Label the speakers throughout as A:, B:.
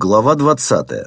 A: Глава 20.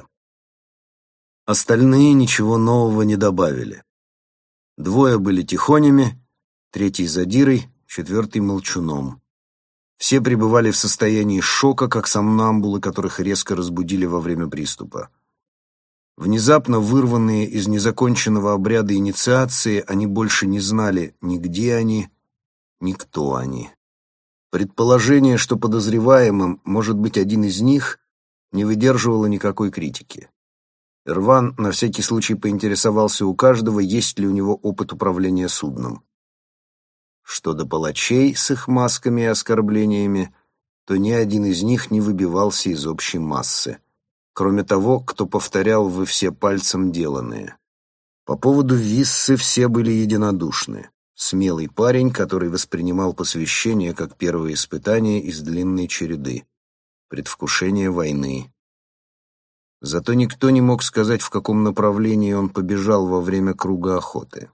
A: Остальные ничего нового не добавили. Двое были тихонями, третий задирой, четвертый молчуном. Все пребывали в состоянии шока, как сомнамбулы, которых резко разбудили во время приступа. Внезапно вырванные из незаконченного обряда инициации, они больше не знали ни где они, ни кто они. Предположение, что подозреваемым может быть один из них, не выдерживало никакой критики. Эрван на всякий случай поинтересовался у каждого, есть ли у него опыт управления судном. Что до палачей с их масками и оскорблениями, то ни один из них не выбивался из общей массы, кроме того, кто повторял «вы все пальцем деланные». По поводу Виссы все были единодушны. Смелый парень, который воспринимал посвящение как первое испытание из длинной череды. Предвкушение войны. Зато никто не мог сказать, в каком направлении он побежал во время круга охоты.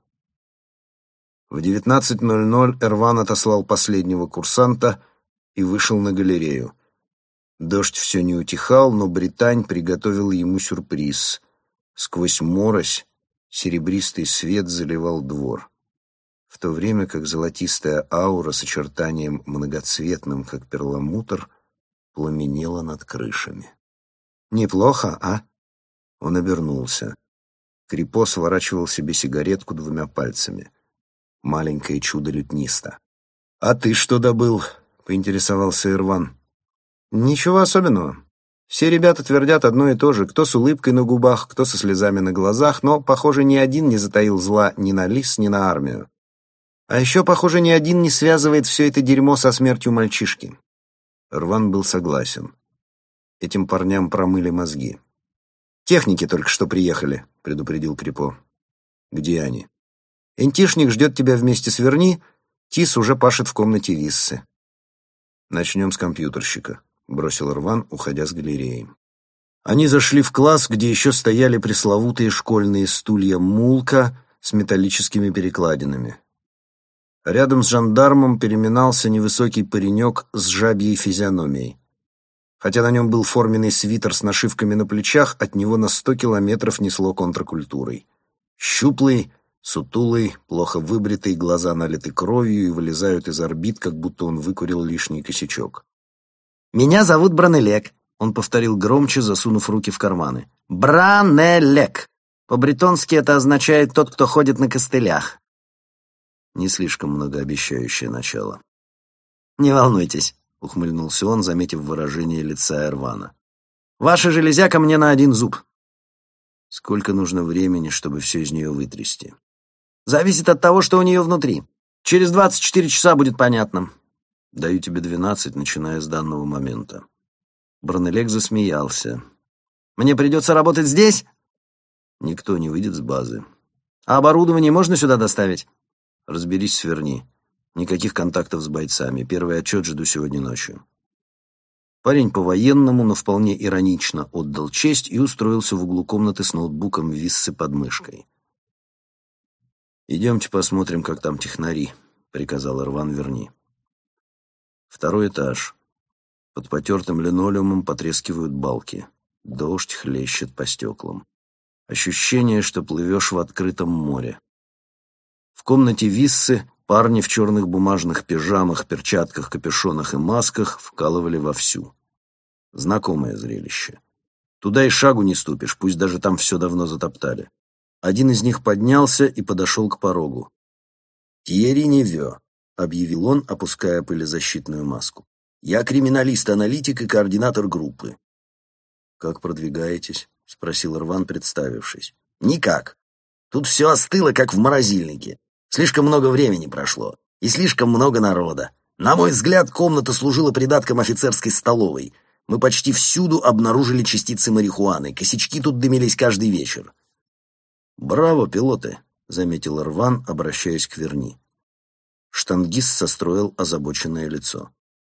A: В 19:00 Эрван отослал последнего курсанта и вышел на галерею. Дождь все не утихал, но Британь приготовил ему сюрприз. Сквозь морось серебристый свет заливал двор, в то время как золотистая аура с очертанием многоцветным, как перламутр, пламенела над крышами. «Неплохо, а?» Он обернулся. Крипо сворачивал себе сигаретку двумя пальцами. Маленькое чудо-лютниста. «А ты что добыл?» — поинтересовался Эрван. «Ничего особенного. Все ребята твердят одно и то же, кто с улыбкой на губах, кто со слезами на глазах, но, похоже, ни один не затаил зла ни на лис, ни на армию. А еще, похоже, ни один не связывает все это дерьмо со смертью мальчишки». Эрван был согласен. Этим парням промыли мозги. «Техники только что приехали», — предупредил Крипо. «Где они?» «Энтишник ждет тебя вместе с Верни, Тис уже пашет в комнате Виссы». «Начнем с компьютерщика», — бросил Эрван, уходя с галереи. Они зашли в класс, где еще стояли пресловутые школьные стулья «Мулка» с металлическими перекладинами. Рядом с жандармом переминался невысокий паренек с жабьей физиономией. Хотя на нем был форменный свитер с нашивками на плечах, от него на 100 километров несло контркультурой. Щуплый, сутулый, плохо выбритый, глаза налиты кровью и вылезают из орбит, как будто он выкурил лишний косячок. «Меня зовут Бранелек», — он повторил громче, засунув руки в карманы. «Бранелек! По-бретонски это означает «тот, кто ходит на костылях». Не слишком многообещающее начало. «Не волнуйтесь», — ухмыльнулся он, заметив выражение лица Эрвана. «Ваша железяка мне на один зуб». «Сколько нужно времени, чтобы все из нее вытрясти?» «Зависит от того, что у нее внутри. Через 24 часа будет понятно». «Даю тебе 12, начиная с данного момента». Бранелек засмеялся. «Мне придется работать здесь?» «Никто не выйдет с базы». «А оборудование можно сюда доставить?» «Разберись с Верни. Никаких контактов с бойцами. Первый отчет жду сегодня ночью». Парень по-военному, но вполне иронично отдал честь и устроился в углу комнаты с ноутбуком Виссы под мышкой. «Идемте посмотрим, как там технари», — приказал Эрван Верни. Второй этаж. Под потертым линолеумом потрескивают балки. Дождь хлещет по стеклам. Ощущение, что плывешь в открытом море. В комнате Виссы парни в черных бумажных пижамах, перчатках, капюшонах и масках вкалывали вовсю. Знакомое зрелище. Туда и шагу не ступишь, пусть даже там все давно затоптали. Один из них поднялся и подошел к порогу. «Тьерри Невё», — объявил он, опуская пылезащитную маску. «Я криминалист-аналитик и координатор группы». «Как продвигаетесь?» — спросил Эрван, представившись. «Никак. Тут все остыло, как в морозильнике. Слишком много времени прошло, и слишком много народа. На мой взгляд, комната служила придатком офицерской столовой. Мы почти всюду обнаружили частицы марихуаны, косячки тут дымились каждый вечер». «Браво, пилоты», — заметил Эрван, обращаясь к Верни. Штангист состроил озабоченное лицо.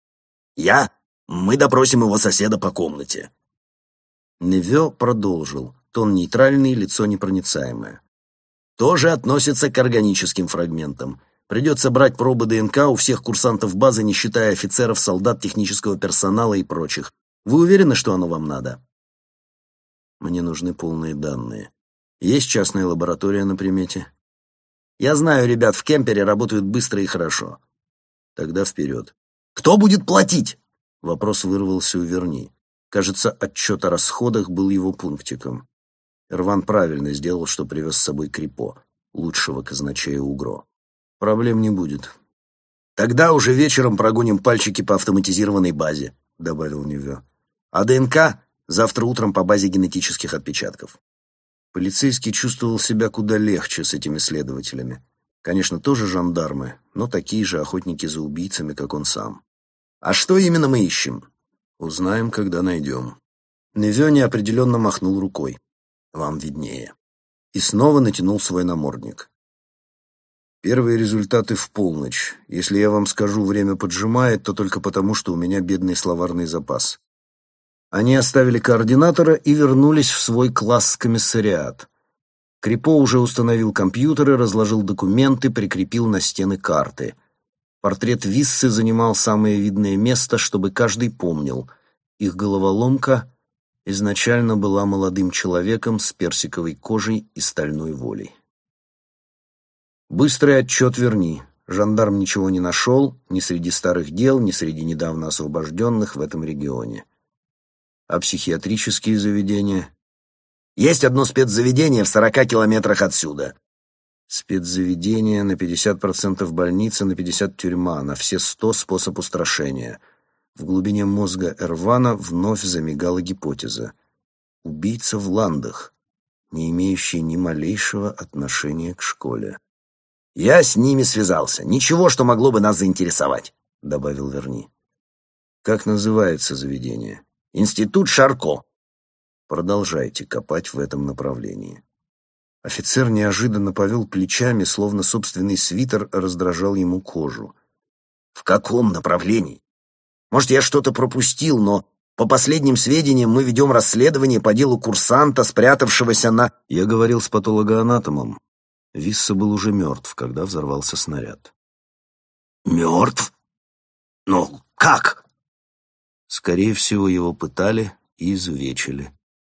A: Мы допросим его соседа по комнате». Невё продолжил, тон нейтральный, лицо непроницаемое. «Тоже относится к органическим фрагментам. Придется брать пробы ДНК у всех курсантов базы, не считая офицеров, солдат, технического персонала и прочих. Вы уверены, что оно вам надо?» Мне нужны полные данные. Есть частная лаборатория на примете?
B: Я знаю, ребят в кемпере работают быстро и хорошо.
A: Тогда вперед.
B: Кто будет платить?
A: Вопрос вырвался у Верни. Кажется, отчет о расходах был его пунктиком. Эрван правильно сделал, что привез с собой Крипо, лучшего казначея УГРО. Проблем не будет.
B: Тогда уже вечером прогоним пальчики по автоматизированной базе, добавил Неве. А ДНК завтра утром по базе генетических отпечатков.
A: Полицейский чувствовал себя куда легче с этими следователями. Конечно, тоже жандармы, но такие же охотники за убийцами, как он сам.
B: А что именно мы ищем?
A: Узнаем, когда найдем. Неве неопределенно махнул рукой. Вам виднее. И снова натянул свой намордник. Первые результаты в полночь. Если я вам скажу, время поджимает, то только потому, что у меня бедный словарный запас. Они оставили координатора и вернулись в свой класс-комиссариат. Крипо уже установил компьютеры, разложил документы, прикрепил на стены карты. Портрет Виссы занимал самое видное место, чтобы каждый помнил. Их головоломка изначально была молодым человеком с персиковой кожей и стальной волей. Быстрый отчет Верни. Жандарм ничего не нашел ни среди старых дел, ни среди недавно освобожденных в этом регионе. А психиатрические заведения?
B: Есть одно спецзаведение в 40 километрах отсюда.
A: Спецзаведение, на 50% больница, на 50% тюрьма, на все 100 способ устрашения. В глубине мозга Эрвана вновь замигала гипотеза. Убийца в Ландах, не имеющий ни малейшего отношения к школе.
B: «Я с ними связался. Ничего, что могло бы нас заинтересовать», —
A: добавил Верни. «Как называется заведение?»
B: «Институт Шарко».
A: «Продолжайте копать в этом направлении». Офицер неожиданно повел плечами, словно собственный свитер раздражал ему кожу.
B: «В каком направлении? Может, я что-то пропустил, но, по последним сведениям, мы ведем расследование по делу курсанта, спрятавшегося на...»
A: Я говорил с патологоанатомом. Висса был уже мертв, когда взорвался снаряд.
B: «Мертв? Но как?»
A: Скорее всего, его пытали и изувечили.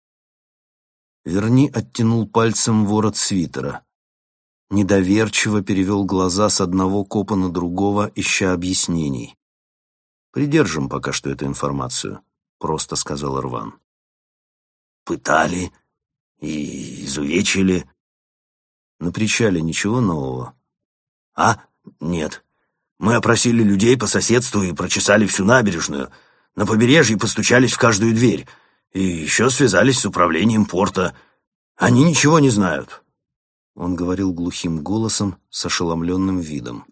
A: Верни оттянул пальцем ворот свитера. Недоверчиво перевел глаза с одного копа на другого, ища объяснений. «Придержим пока что эту информацию», — просто сказал Эрван.
B: «Пытали и изувечили».
A: «На причале ничего нового?»
B: Нет. Мы опросили людей по соседству и прочесали всю набережную. На побережье постучались в каждую дверь. И еще связались с управлением порта. Они ничего не знают».
A: Он говорил глухим голосом с ошеломленным видом.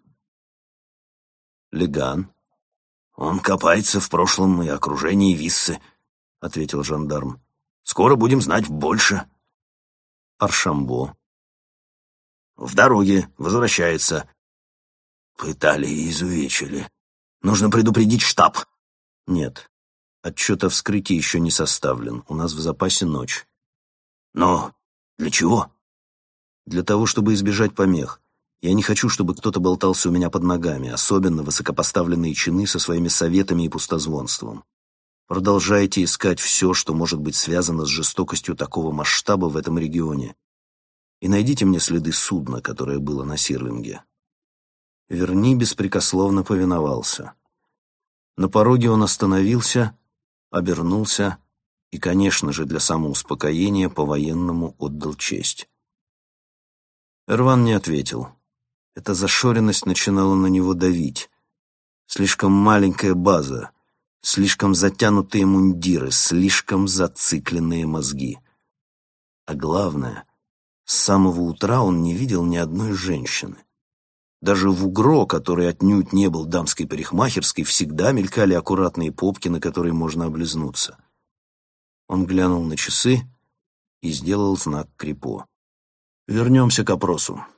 A: «Леган?»
B: «Он копается в прошлом и окружении Виссы», — ответил жандарм. «Скоро будем знать больше».
A: «Аршамбо?»
B: «В дороге, возвращается». «Пытали и изувечили. Нужно предупредить штаб».
A: «Нет. Отчет о вскрытии еще не составлен. У нас в запасе ночь».
B: «Но для чего?»
A: «Для того, чтобы избежать помех. Я не хочу, чтобы кто-то болтался у меня под ногами, особенно высокопоставленные чины со своими советами и пустозвонством. Продолжайте искать все, что может быть связано с жестокостью такого масштаба в этом регионе. И найдите мне следы судна, которое было на Сирлинге». Верни беспрекословно повиновался. На пороге он остановился, обернулся и, конечно же, для самоуспокоения по-военному отдал честь. Эрван не ответил. Эта зашоренность начинала на него давить. Слишком маленькая база, слишком затянутые мундиры, слишком зацикленные мозги. А главное, с самого утра он не видел ни одной женщины. Даже в УГРО, который отнюдь не был дамской парикмахерской, всегда мелькали аккуратные попки, на которые можно облизнуться. Он глянул на часы и сделал знак Крипо. «Вернемся к опросу.